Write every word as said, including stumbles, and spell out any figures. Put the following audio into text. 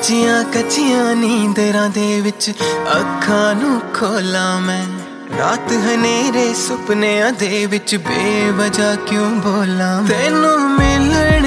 ਕੱਚੀਆਂ ਕੱਚੀਆਂ ਨੀਂਦਰਾਂ ਦੇ ਵਿੱਚ ਅੱਖਾਂ ਨੂੰ ਖੋਲਾਂ ਮੈਂ ਰਾਤ ਹਨੇਰੇ ਸੁਪਨਿਆਂ ਦੇ ਵਿੱਚ ਬੇਵਜ੍ਹਾ ਕਿਉਂ ਬੋਲਾਂ ਤੈਨੂੰ ਮਿਲਣ